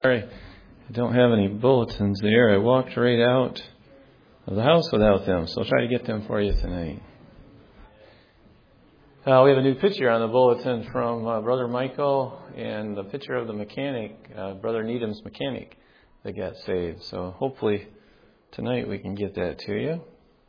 Sorry, I don't have any bulletins there. I walked right out of the house without them, so I'll try to get them for you tonight. We have a new picture on the bulletin from Brother Michael and the picture of the mechanic, Brother Needham's mechanic that got saved. So hopefully tonight we can get that to you.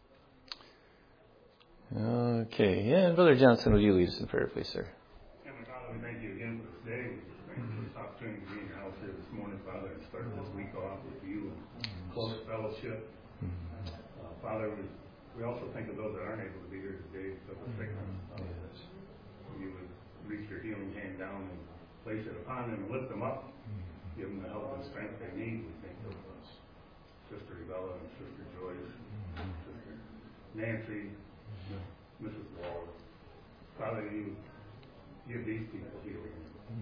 Okay, and Brother Johnson, would you lead us in prayer, please, sir? Heavenly Father, we thank you again for this day. We thank you for this opportunity to be in your house here this morning, Father, and start this week off with you and close fellowship. Father, we also think of those that aren't able to be here today because of sickness. You would reach your healing hand down and place it upon them and lift them up, give them the help and strength they need. We think of Sister Rebella and Sister Joyce, Sister Nancy, Mrs. Wall. Father, you give these people healing.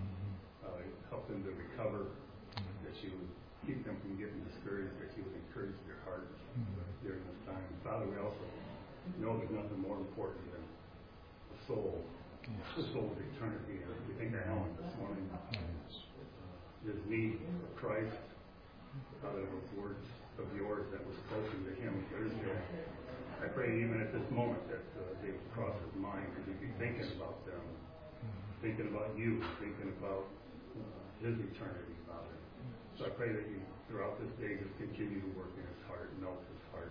Help them to recover, that you would keep them from getting discouraged, that you would encourage their hearts during this time. Father, we also know there's nothing more important than the soul, the soul's eternity. We think of Helen this morning, his need for Christ. Father, those words of yours that were spoken to him Thursday. I pray even at this moment that they would cross his mind and he'd be thinking about them, thinking about you, thinking about his eternity, Father. So I pray that you, throughout this day, just continue to work in his heart, melt his heart.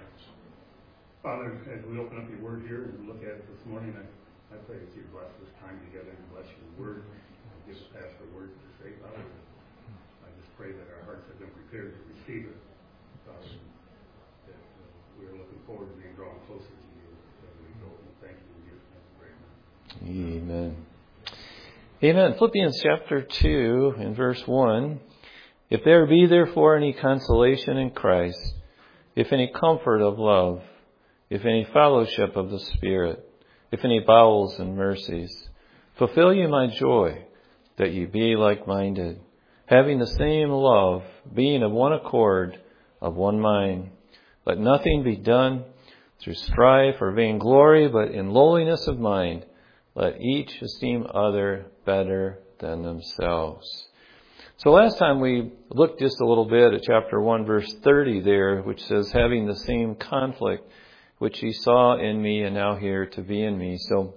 Father, as we open up your word here and look at it this morning, I pray that you bless this time together and bless your word. Give us Pastor words to say, Father. I just pray that our hearts have been prepared to receive it, Father. That we are looking forward to being drawn closer to you as we go. And thank you in Jesus' name. Amen. Amen. Philippians chapter 2 and verse 1. If there be therefore any consolation in Christ, if any comfort of love, if any fellowship of the Spirit, if any bowels and mercies, fulfill ye my joy, that ye be like-minded, having the same love, being of one accord, of one mind. Let nothing be done through strife or vainglory, but in lowliness of mind, let each esteem other better than themselves. So last time we looked just a little bit at chapter 1, verse 30 there, which says, having the same conflict which he saw in me and now here to be in me. So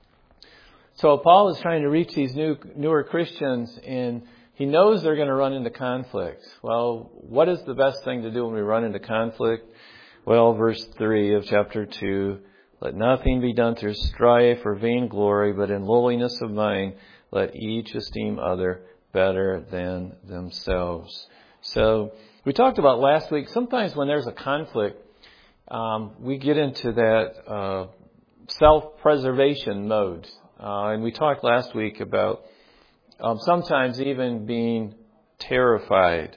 Paul is trying to reach these newer Christians, and he knows they're going to run into conflict. Well, what is the best thing to do when we run into conflict? Well, verse 3 of chapter 2, let nothing be done through strife or vainglory, but in lowliness of mind, let each esteem other better than themselves. So we talked about last week, sometimes when there's a conflict, we get into that self-preservation mode. And we talked last week about sometimes even being terrified.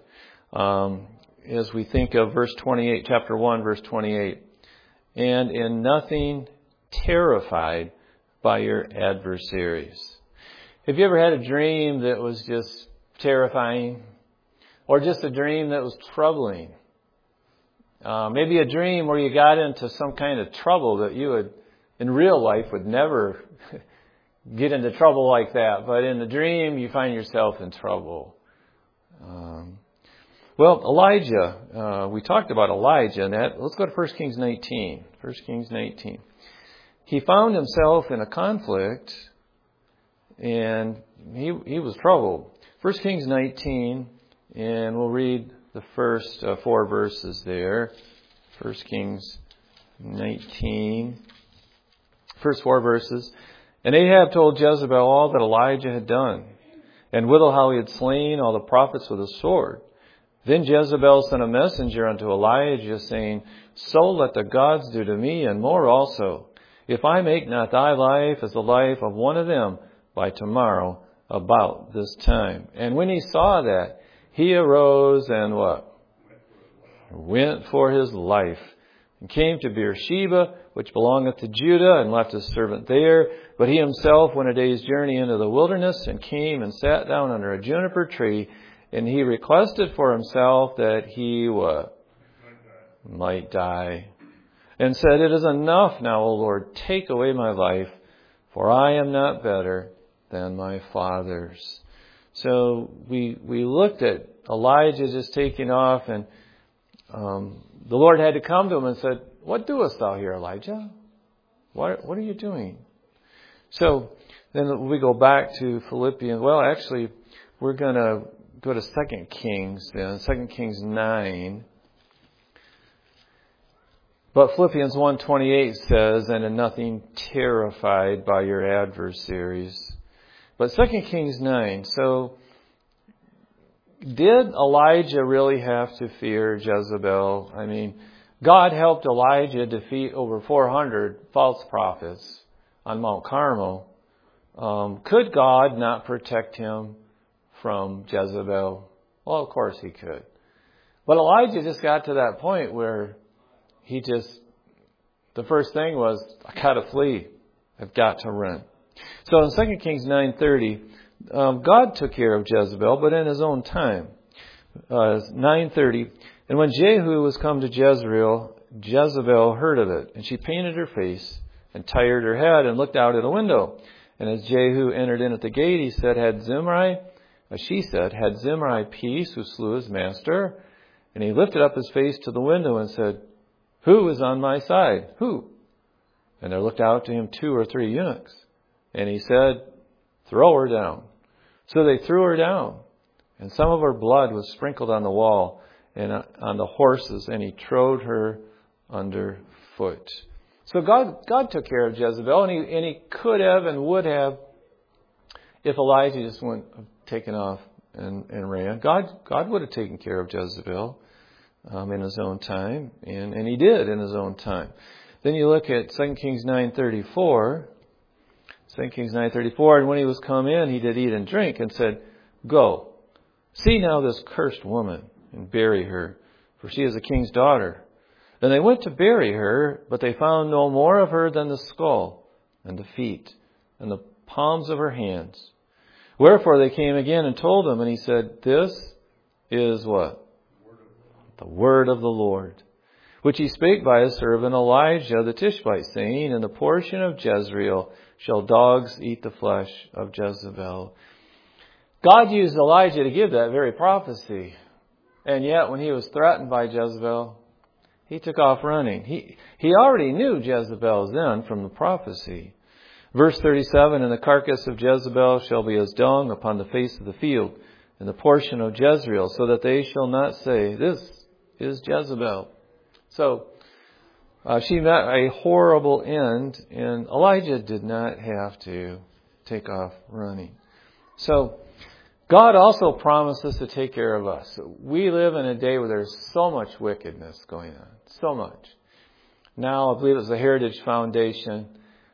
As we think of verse 28, chapter 1, verse 28. And in nothing terrified by your adversaries. Have you ever had a dream that was just terrifying? Or just a dream that was troubling? Maybe a dream where you got into some kind of trouble that you would, in real life, would never get into trouble like that. But in the dream, you find yourself in trouble. Well, Elijah, we talked about Elijah. And let's go to 1 Kings 19. 1 Kings 19. He found himself in a conflict, and he was troubled. 1 Kings 19, and we'll read the first 4 verses there. 1 Kings 19, first 4 verses. And Ahab told Jezebel all that Elijah had done, and withal how he had slain all the prophets with a sword. Then Jezebel sent a messenger unto Elijah, saying, so let the gods do to me, and more also, if I make not thy life as the life of one of them by tomorrow about this time. And when he saw that, he arose and what? Went for his life, and came to Beersheba, which belongeth to Judah, and left his servant there. But he himself went a day's journey into the wilderness, and came and sat down under a juniper tree, and he requested for himself that he what? Might die. And said, it is enough now, O Lord, take away my life, for I am not better than my fathers. So we looked at Elijah just taking off, and the Lord had to come to him and said, "What doest thou here, Elijah? What are you doing?" So then we go back to Philippians. Well, actually, we're going to go to 2 Kings, 2 Kings 9. But Philippians 1:28 says, "And in nothing terrified by your adversaries." But 2 Kings 9, so did Elijah really have to fear Jezebel? I mean, God helped Elijah defeat over 400 false prophets on Mount Carmel. Could God not protect him from Jezebel? Well, of course he could. But Elijah just got to that point where the first thing was, I got to flee. I've got to run. So in 2 Kings 9:30, God took care of Jezebel, but in his own time. 9:30, "And when Jehu was come to Jezreel, Jezebel heard of it, and she painted her face and tired her head and looked out at a window. And as Jehu entered in at the gate, she said, had Zimri peace who slew his master? And he lifted up his face to the window and said, Who is on my side? Who? And there looked out to him 2 or 3 eunuchs. And he said, Throw her down. So they threw her down. And some of her blood was sprinkled on the wall and on the horses, and he trode her underfoot." So God took care of Jezebel, and he could have and would have if Elijah just wouldn't have taken off and ran. God would have taken care of Jezebel in his own time, and he did in his own time. Then you look at 2 Kings 9:34. 2 Kings 9:34, "And when he was come in, he did eat and drink, and said, Go, see now this cursed woman, and bury her, for she is a king's daughter. And they went to bury her, but they found no more of her than the skull, and the feet, and the palms of her hands. Wherefore they came again and told him, and he said, This is" what? "The word of the Lord, which he spake by his servant Elijah the Tishbite, saying, In the portion of Jezreel shall dogs eat the flesh of Jezebel." God used Elijah to give that very prophecy. And yet, when he was threatened by Jezebel, he took off running. He already knew Jezebel's end from the prophecy. Verse 37, "And the carcass of Jezebel shall be as dung upon the face of the field, in the portion of Jezreel, so that they shall not say, This is Jezebel." So, she met a horrible end, and Elijah did not have to take off running. So, God also promised us to take care of us. We live in a day where there's so much wickedness going on. So much. Now, I believe it was the Heritage Foundation.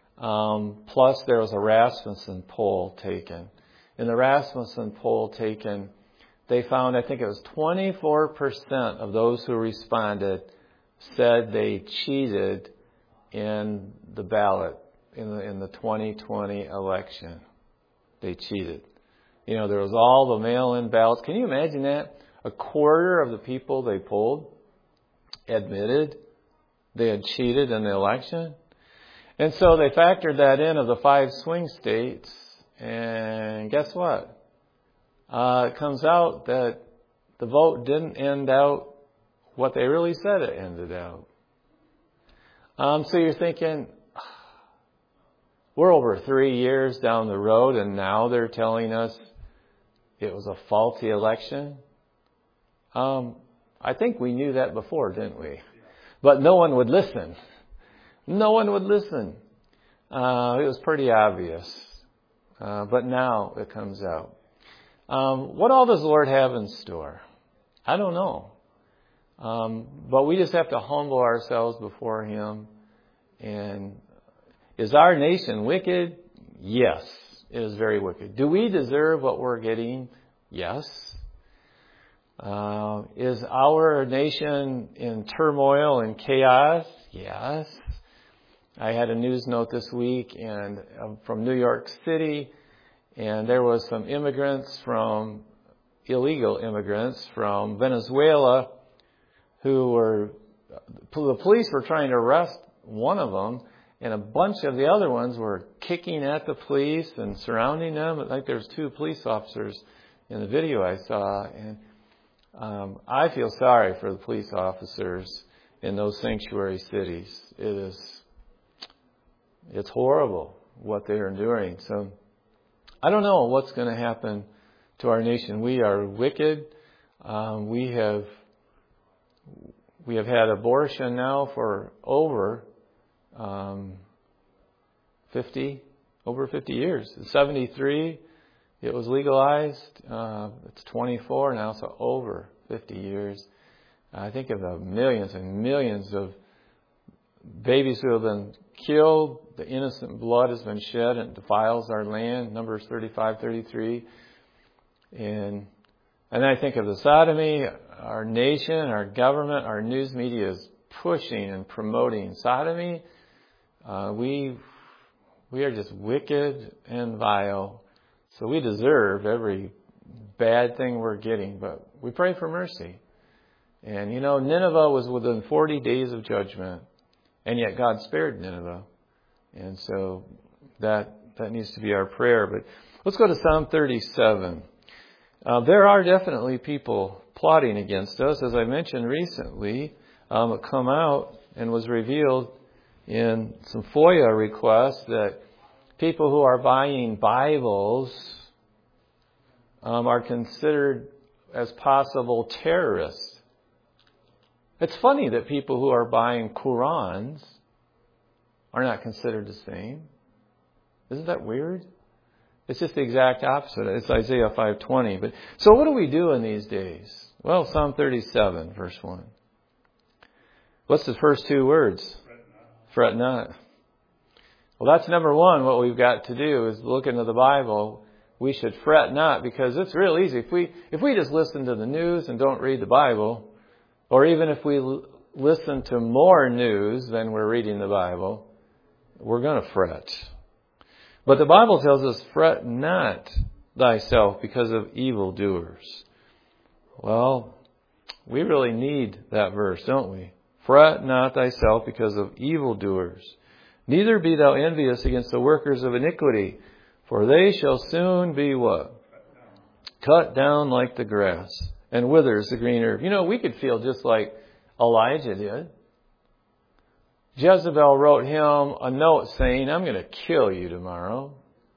Plus, there was a Rasmussen poll taken. In the Rasmussen poll taken, they found, I think it was 24% of those who responded said they cheated in the ballot in the 2020 election. They cheated. You know, there was all the mail-in ballots. Can you imagine that? A quarter of the people they polled admitted they had cheated in the election. And so they factored that in of the 5 swing states. And guess what? It comes out that the vote didn't end out what they really said it ended out. So you're thinking, we're over 3 years down the road, and now they're telling us it was a faulty election. I think we knew that before, didn't we? But no one would listen. No one would listen. It was pretty obvious. But now it comes out. What all does the Lord have in store? I don't know. But we just have to humble ourselves before Him. And is our nation wicked? Yes, it is very wicked. Do we deserve what we're getting? Yes. Is our nation in turmoil and chaos? Yes. I had a news note this week and from New York City, and there was some illegal immigrants from Venezuela the police were trying to arrest one of them, and a bunch of the other ones were kicking at the police and surrounding them. I think there's 2 police officers in the video I saw. And I feel sorry for the police officers in those sanctuary cities. It's horrible what they're enduring. So I don't know what's going to happen to our nation. We are wicked. We have had abortion now for over 50 years. In 1973, it was legalized. It's 24 now, so over 50 years. I think of the millions and millions of babies who have been killed. The innocent blood has been shed and it defiles our land. Numbers 35, 33. And I think of the sodomy. Our nation, our government, our news media is pushing and promoting sodomy. We are just wicked and vile. So we deserve every bad thing we're getting, but we pray for mercy. And Nineveh was within 40 days of judgment, and yet God spared Nineveh. And so that needs to be our prayer. But let's go to Psalm 37. There are definitely people plotting against us. As I mentioned recently, it come out and was revealed in some FOIA requests that people who are buying Bibles are considered as possible terrorists. It's funny that people who are buying Qurans are not considered the same. Isn't that weird? It's just the exact opposite. It's Isaiah 5:20. But so what do we do in these days? Well, Psalm 37, verse 1. What's the first two words? Fret not. Well, that's number one. What we've got to do is look into the Bible. We should fret not, because it's real easy. If we just listen to the news and don't read the Bible, or even if we listen to more news than we're reading the Bible, we're going to fret. But the Bible tells us, fret not thyself because of evildoers. Well, we really need that verse, don't we? Fret not thyself because of evildoers. Neither be thou envious against the workers of iniquity, for they shall soon be what? Cut down like the grass, and wither as the green herb. We could feel just like Elijah did. Jezebel wrote him a note saying, I'm going to kill you tomorrow.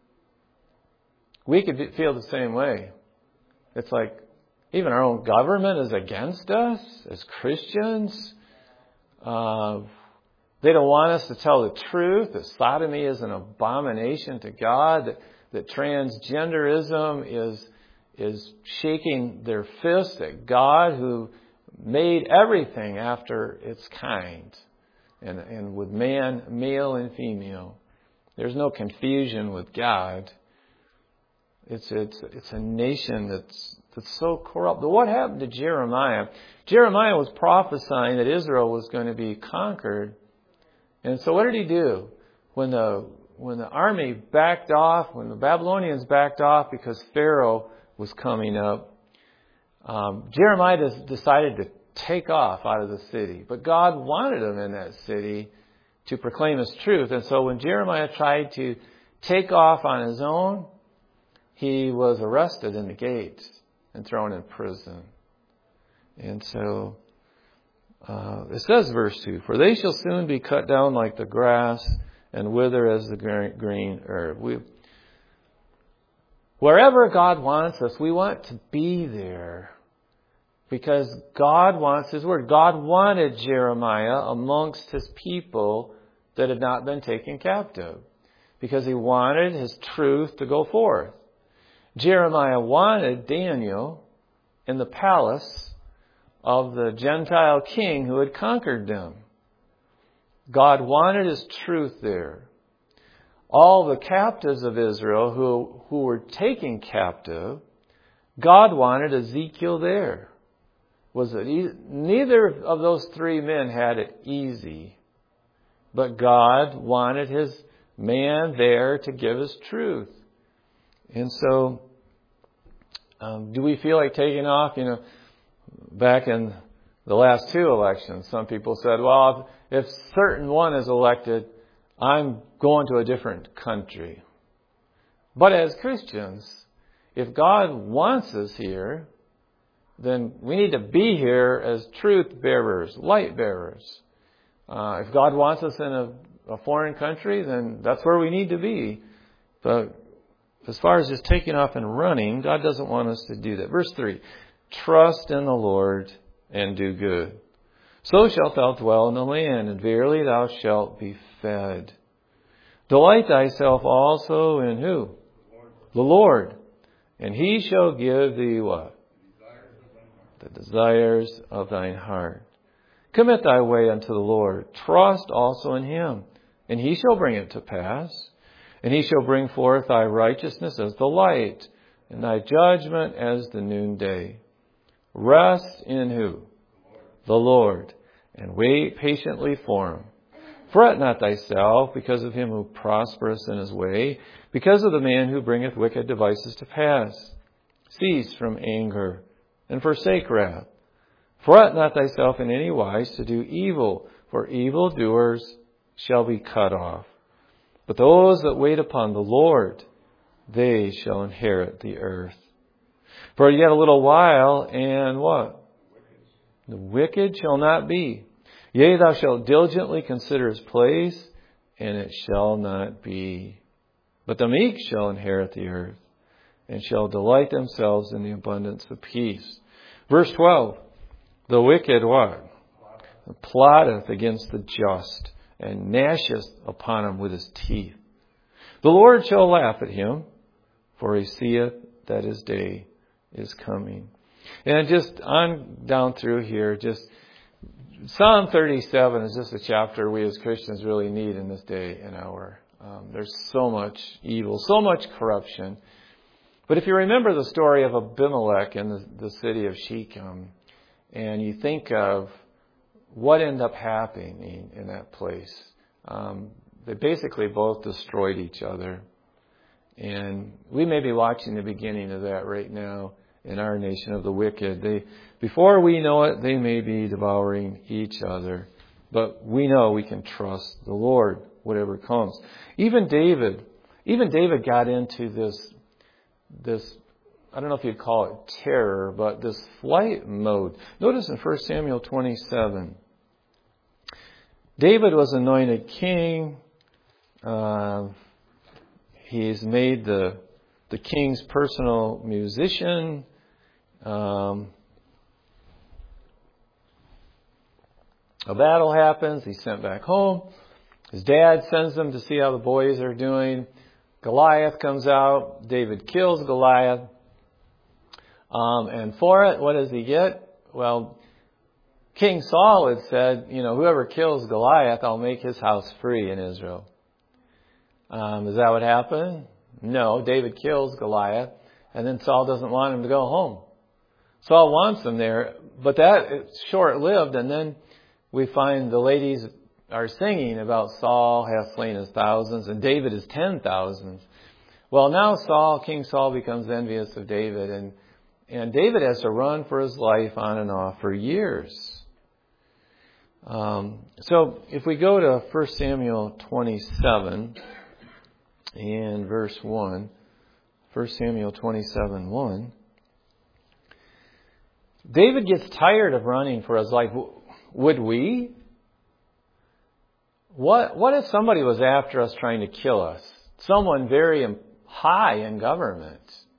We could feel the same way. It's like even our own government is against us as Christians. They don't want us to tell the truth, that sodomy is an abomination to God, that transgenderism is shaking their fist at God, who made everything after its kind. And with man, male and female. There's no confusion with God. It's a nation that's so corrupt. But what happened to Jeremiah? Jeremiah was prophesying that Israel was going to be conquered. And so what did he do? When the army backed off, when the Babylonians backed off because Pharaoh was coming up, Jeremiah decided to take off out of the city. But God wanted him in that city to proclaim His truth. And so when Jeremiah tried to take off on his own, he was arrested in the gates and thrown in prison. And so it says, verse 2, for they shall soon be cut down like the grass and wither as the green herb. Wherever God wants us, we want to be there. Because God wants His word. God wanted Jeremiah amongst His people that had not been taken captive. Because He wanted His truth to go forth. Jeremiah wanted Daniel in the palace of the Gentile king who had conquered them. God wanted His truth there. All the captives of Israel who were taken captive, God wanted Ezekiel there. Neither of those three men had it easy. But God wanted His man there to give His truth. And so, do we feel like taking off? Back in the last two elections, some people said, well, if certain one is elected, I'm going to a different country. But as Christians, if God wants us here, then we need to be here as truth bearers, light bearers. If God wants us in a foreign country, then that's where we need to be. But as far as just taking off and running, God doesn't want us to do that. Verse 3, trust in the Lord and do good. So shalt thou dwell in the land, and verily thou shalt be fed. Delight thyself also in who? The Lord. And He shall give thee what? The desires of thine heart. Commit thy way unto the Lord. Trust also in Him, and He shall bring it to pass. And He shall bring forth thy righteousness as the light, and thy judgment as the noonday. Rest in who? The Lord. And wait patiently for Him. Fret not thyself because of him who prospereth in his way, because of the man who bringeth wicked devices to pass. Cease from anger, and forsake wrath. Fret not thyself in any wise to do evil, for evildoers shall be cut off. But those that wait upon the Lord, they shall inherit the earth. For yet a little while, and what? The wicked shall not be. Yea, thou shalt diligently consider his place, and it shall not be. But the meek shall inherit the earth, and shall delight themselves in the abundance of peace. Verse 12, the wicked what? Plotteth against the just, and gnasheth upon him with his teeth. The Lord shall laugh at him, for he seeth that his day is coming. And just on down through here, just Psalm 37 is just a chapter we as Christians really need in this day and hour. There's so much evil, so much corruption. But if you remember the story of Abimelech in the city of Shechem, and you think of what ended up happening in that place, they basically both destroyed each other. And we may be watching the beginning of that right now in our nation of the wicked. Before we know it, they may be devouring each other. But we know we can trust the Lord, whatever comes. Even David got into this, I don't know if you'd call it terror, but this flight mode. Notice in 1 Samuel 27, David was anointed king. He's made the king's personal musician. A battle happens. He's sent back home. His dad sends him to see how the boys are doing. Goliath comes out. David kills Goliath. And for it, what does he get? Well, King Saul had said, whoever kills Goliath, I'll make his house free in Israel. Is that what happened? No, David kills Goliath, and then Saul doesn't want him to go home. Saul wants him there, but that is short-lived, and then we find the ladies are singing about Saul hath slain his thousands, and David his 10,000s. Well, now King Saul becomes envious of David, and David has to run for his life on and off for years. So if we go to 1 Samuel 27 and verse 1, 1 Samuel 27:1, David gets tired of running for his life. Would we? What if somebody was after us trying to kill us? Someone very high in government.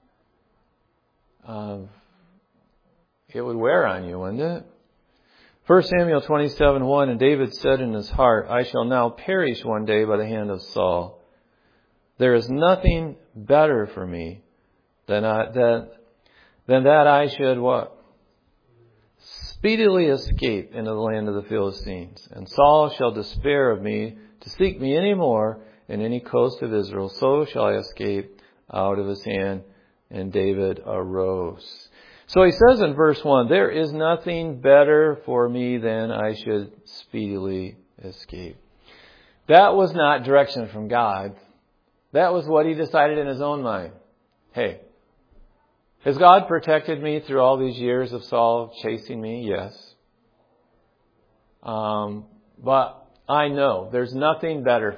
It would wear on you, wouldn't it? 1 Samuel 27:1, and David said in his heart, I shall now perish one day by the hand of Saul. There is nothing better for me than that I should what? Speedily escape into the land of the Philistines. And Saul shall despair of me to seek me any more in any coast of Israel. So shall I escape out of his hand. And David arose. So he says in verse 1, there is nothing better for me than I should speedily escape. That was not direction from God. That was what he decided in his own mind. Hey, has God protected me through all these years of Saul chasing me? Yes. But I know there is nothing better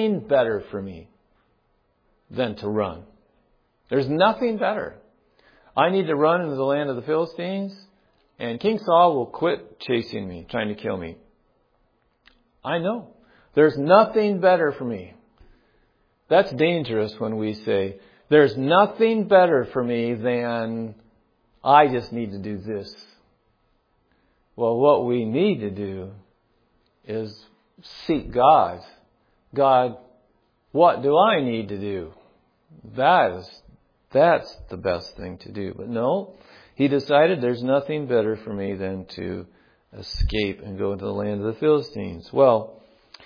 for me than to run. There's nothing better. I need to run into the land of the Philistines, and King Saul will quit chasing me, trying to kill me. I know. There's nothing better for me. That's dangerous when we say, there's nothing better for me than I just need to do this. Well, what we need to do is seek God. God, what do I need to do? That's the best thing to do. But no, he decided there's nothing better for me than to escape and go into the land of the Philistines. Well,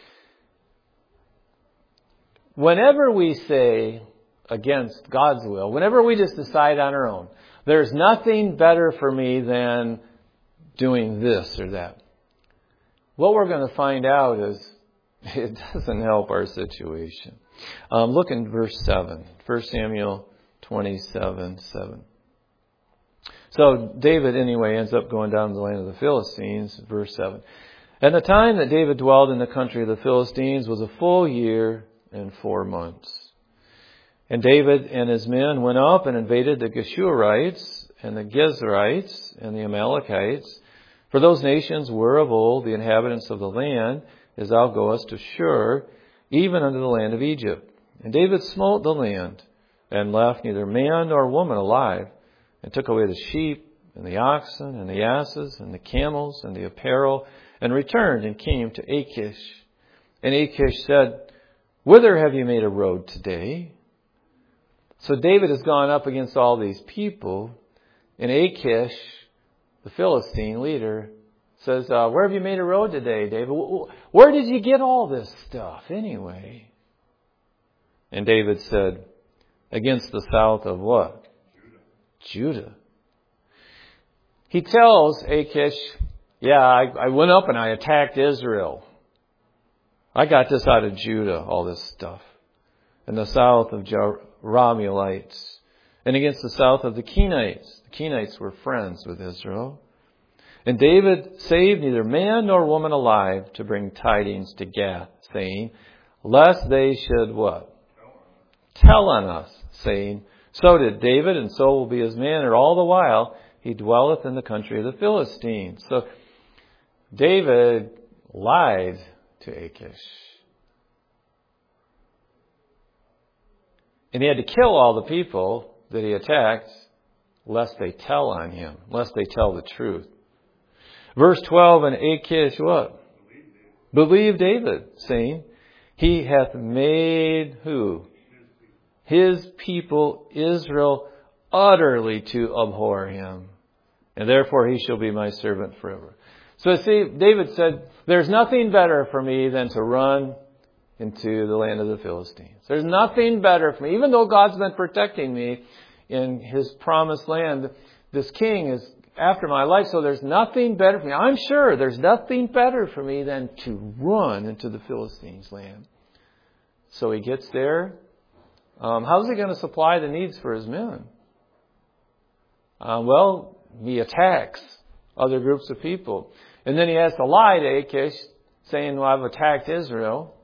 whenever we say against God's will, whenever we just decide on our own, there's nothing better for me than doing this or that, what we're going to find out is it doesn't help our situation. Look in verse 7, 1 Samuel 27:7. So David anyway ends up going down to the land of the Philistines, verse 7. And the time that David dwelled in the country of the Philistines was a full year and 4 months. And David and his men went up and invaded the Geshurites and the Gezerites and the Amalekites. For those nations were of old the inhabitants of the land, as thou goest to Shur, even unto the land of Egypt. And David smote the land, and left neither man nor woman alive, and took away the sheep, and the oxen, and the asses, and the camels, and the apparel, and returned and came to Achish. And Achish said, Whither have you made a road today? So David has gone up against all these people, and Achish, the Philistine leader, says, where have you made a road today, David? Where did you get all this stuff anyway? And David said, against the south of what? Judah. He tells Achish, I went up and I attacked Israel. I got this out of Judah, all this stuff. In the south of Ramuelites. And against the south of the Kenites. The Kenites were friends with Israel. And David saved neither man nor woman alive to bring tidings to Gath, saying, lest they should what? Tell on us, saying, so did David, and so will be his manner all the while he dwelleth in the country of the Philistines. So David lied to Achish. And he had to kill all the people that he attacked, lest they tell on him, lest they tell the truth. Verse 12, and Achish what? Believed David, saying, he hath made who? His people Israel utterly to abhor him. And therefore he shall be my servant forever. So see, David said, there's nothing better for me than to run into the land of the Philistines. There's nothing better for me. Even though God's been protecting me in his promised land, this king is after my life, so there's nothing better for me. I'm sure there's nothing better for me than to run into the Philistines' land. So he gets there. How's he going to supply the needs for his men? Well, he attacks other groups of people. And then he has to lie to Achish, saying, well, I've attacked Israel.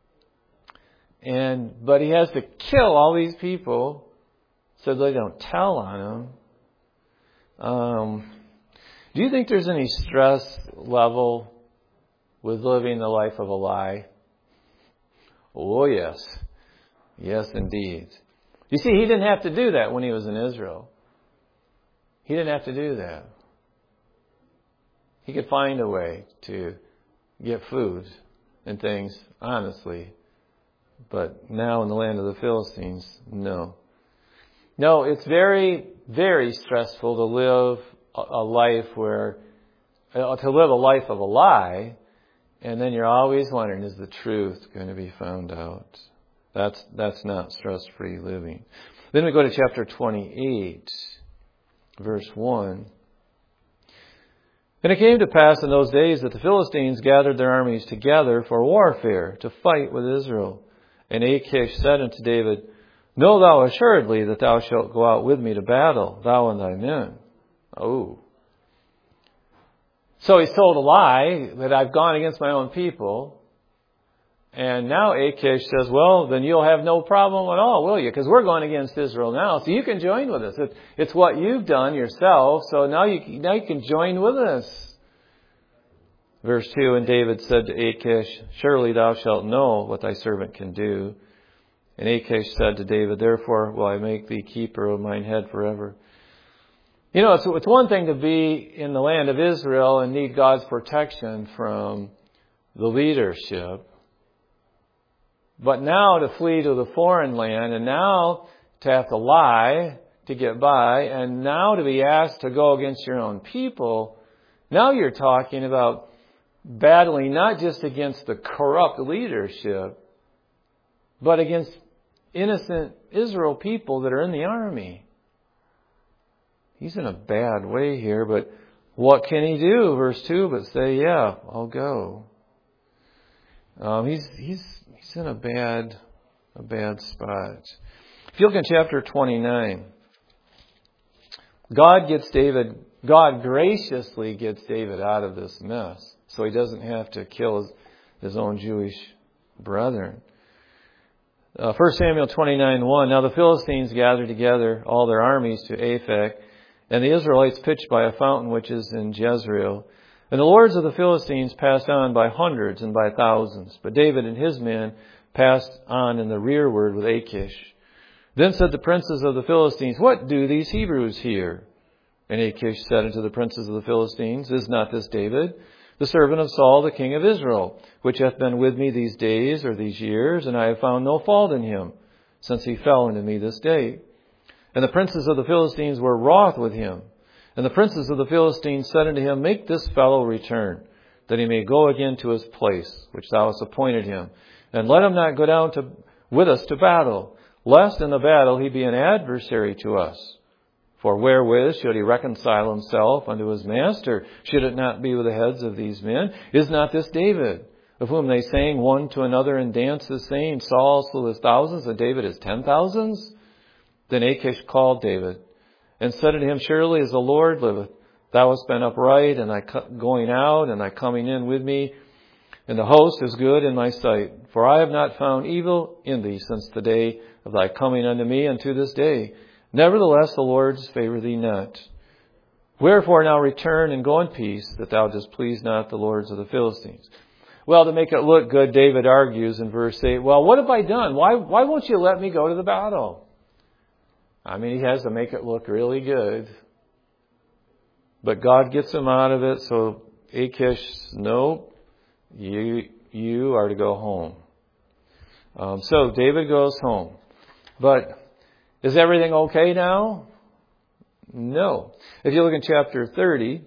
But he has to kill all these people so they don't tell on him. Do you think there's any stress level with living the life of a lie? Oh, yes. Yes, indeed. You see, he didn't have to do that when he was in Israel. He didn't have to do that. He could find a way to get food and things honestly. But now in the land of the Philistines, no. No, it's very, very stressful to live a life to live a life of a lie, and then you're always wondering, is the truth going to be found out? That's not stress-free living. Then we go to chapter 28, verse 1. And it came to pass in those days that the Philistines gathered their armies together for warfare to fight with Israel. And Achish said unto David, know thou assuredly that thou shalt go out with me to battle, thou and thy men. Oh. So he's told a lie that I've gone against my own people. And now Achish says, well, then you'll have no problem at all, will you? Because we're going against Israel now, so you can join with us. It's what you've done yourself, so now you can join with us. Verse 2, and David said to Achish, surely thou shalt know what thy servant can do. And Achish said to David, therefore will I make thee keeper of mine head forever. You know, it's one thing to be in the land of Israel and need God's protection from the leadership. But now to flee to the foreign land, and now to have to lie to get by, and now to be asked to go against your own people, now you're talking about battling not just against the corrupt leadership, but against innocent Israel people that are in the army. He's in a bad way here, but what can he do? Verse 2, but say, yeah, I'll go. He's in a bad spot. If you look in chapter 29, God graciously gets David out of this mess, so he doesn't have to kill his own Jewish brethren. 1 Samuel 29:1, now the Philistines gathered together all their armies to Aphek, and the Israelites pitched by a fountain which is in Jezreel. And the lords of the Philistines passed on by hundreds and by thousands. But David and his men passed on in the rearward with Achish. Then said the princes of the Philistines, what do these Hebrews here? And Achish said unto the princes of the Philistines, is not this David, the servant of Saul, the king of Israel, which hath been with me these days or these years, and I have found no fault in him, since he fell unto me this day? And the princes of the Philistines were wroth with him. And the princes of the Philistines said unto him, make this fellow return, that he may go again to his place, which thou hast appointed him. And let him not go down with us to battle, lest in the battle he be an adversary to us. For wherewith should he reconcile himself unto his master, should it not be with the heads of these men? Is not this David, of whom they sang one to another and dances, saying, Saul slew his thousands, and David his 10,000s? Then Achish called David, and said unto him, surely as the Lord liveth, thou hast been upright, and thy going out and thy coming in with me, and the host is good in my sight. For I have not found evil in thee since the day of thy coming unto me unto this day. Nevertheless, the Lord favour thee not. Wherefore now return and go in peace, that thou displease not the lords of the Philistines. Well, to make it look good, David argues in verse 8, well, what have I done? Why won't you let me go to the battle? I mean, he has to make it look really good. But God gets him out of it, so Achish, no, you are to go home. So David goes home. But is everything okay now? No. If you look in chapter 30,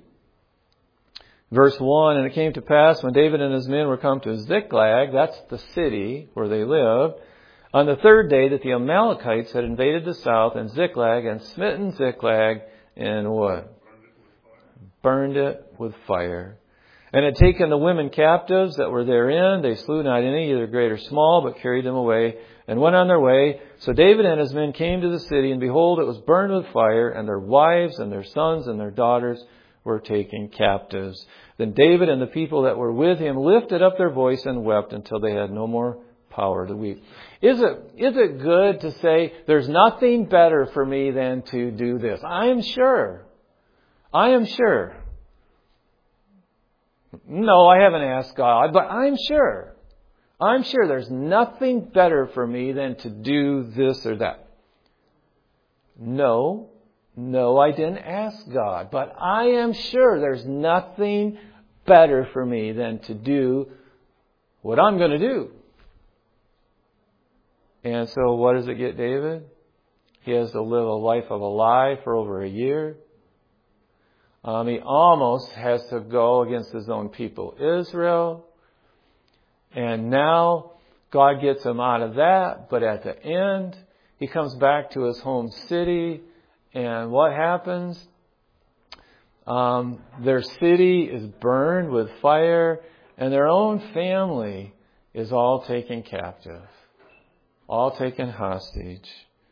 verse 1, and it came to pass when David and his men were come to Ziklag, that's the city where they lived, on the third day that the Amalekites had invaded the south and Ziklag and smitten Ziklag and what? Burned it with fire. And had taken the women captives that were therein. They slew not any, either great or small, but carried them away and went on their way. So David and his men came to the city, and behold, it was burned with fire, and their wives and their sons and their daughters were taken captives. Then David and the people that were with him lifted up their voice and wept until they had no more power to weep. Is it good to say, there's nothing better for me than to do this? I am sure. No, I haven't asked God, but I'm sure there's nothing better for me than to do this or that. No, I didn't ask God, but I am sure there's nothing better for me than to do what I'm going to do. And so what does it get David? He has to live a life of a lie for over a year. He almost has to go against his own people, Israel. And now God gets him out of that. But at the end, he comes back to his home city. And what happens? Their city is burned with fire. And their own family is all taken captive. All taken hostage.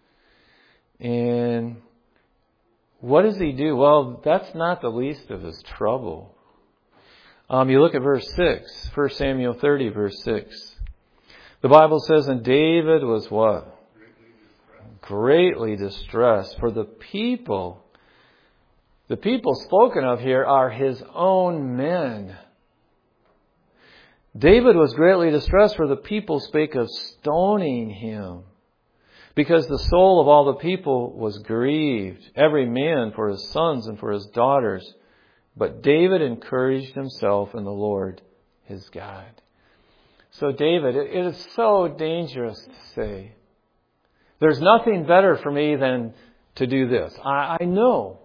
And what does he do? Well, that's not the least of his trouble. You look at verse 6, 1 Samuel 30, verse 6. The Bible says, and David was what? Greatly distressed. For the people spoken of here are his own men. David was greatly distressed, for the people spake of stoning him, because the soul of all the people was grieved, every man for his sons and for his daughters. But David encouraged himself in the Lord his God. So David, it is so dangerous to say, there's nothing better for me than to do this. I know.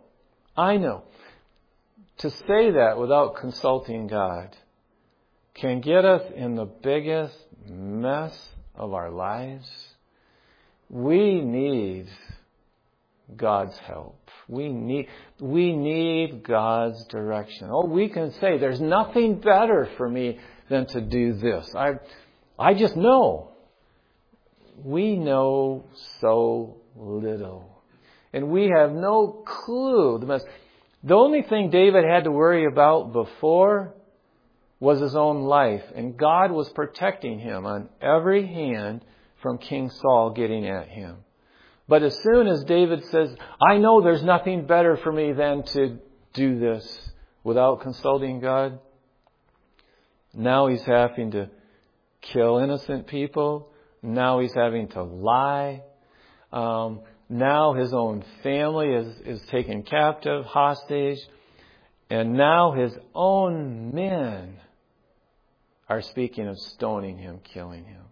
To say that without consulting God can get us in the biggest mess of our lives. We need God's help. We need God's direction. Oh, we can say there's nothing better for me than to do this. I just know. We know so little. And we have no clue. The only thing David had to worry about before was his own life. And God was protecting him on every hand from King Saul getting at him. But as soon as David says, I know there's nothing better for me than to do this without consulting God, now he's having to kill innocent people. Now he's having to lie. Now his own family is taken captive, hostage. And now his own men are speaking of stoning him, killing him.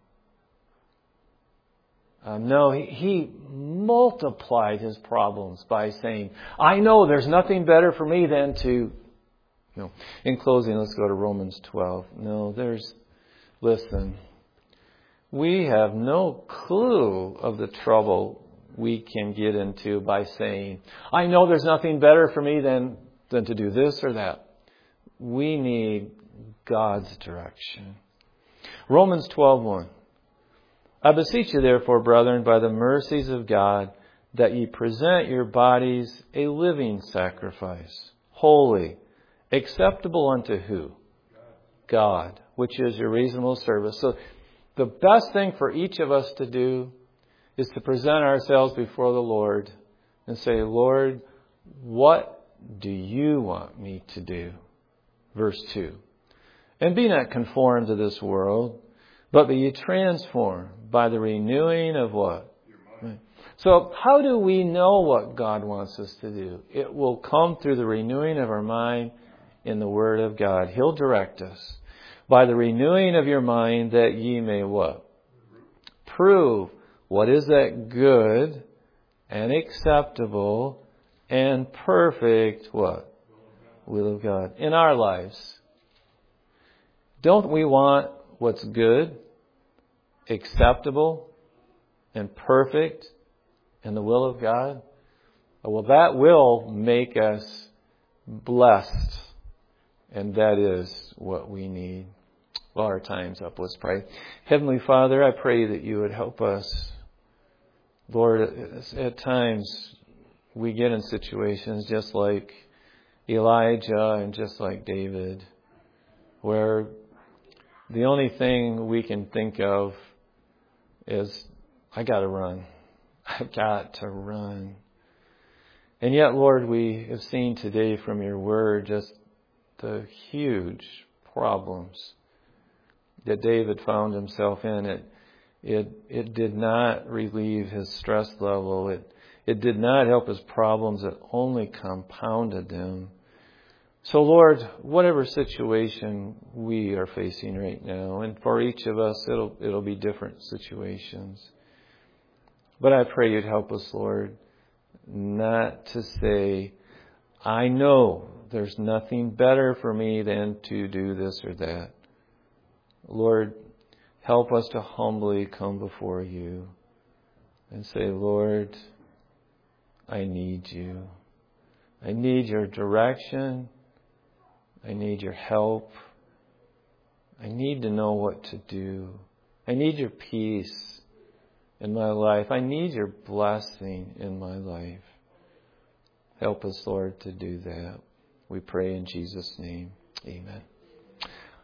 No, he multiplied his problems by saying, I know there's nothing better for me than to... No. In closing, let's go to Romans 12. Listen. We have no clue of the trouble we can get into by saying, I know there's nothing better for me than to do this or that. We need God's direction. Romans 12:1. I beseech you therefore, brethren, by the mercies of God, that ye present your bodies a living sacrifice, holy, acceptable unto who? God, which is your reasonable service. So the best thing for each of us to do is to present ourselves before the Lord and say, Lord, what do you want me to do? Verse 2. And be not conformed to this world, but be ye transformed by the renewing of what? Your mind. So how do we know what God wants us to do? It will come through the renewing of our mind in the Word of God. He'll direct us. By the renewing of your mind, that ye may what? Prove what is that good and acceptable and perfect what? Will of God. In our lives. Don't we want what's good, acceptable, and perfect in the will of God? Well, that will make us blessed. And that is what we need. Well, our time's up. Let's pray. Heavenly Father, I pray that you would help us. Lord, at times we get in situations just like Elijah and just like David, where the only thing we can think of is, I got to run. I've got to run. And yet, Lord, we have seen today from your word just the huge problems that David found himself in. It did not relieve his stress level. It did not help his problems. It only compounded them. So, Lord, whatever situation we are facing right now, and for each of us, it'll be different situations. But I pray you'd help us, Lord, not to say, I know there's nothing better for me than to do this or that. Lord, help us to humbly come before you and say, Lord, I need you. I need your direction. I need your help. I need to know what to do. I need your peace in my life. I need your blessing in my life. Help us, Lord, to do that. We pray in Jesus' name. Amen.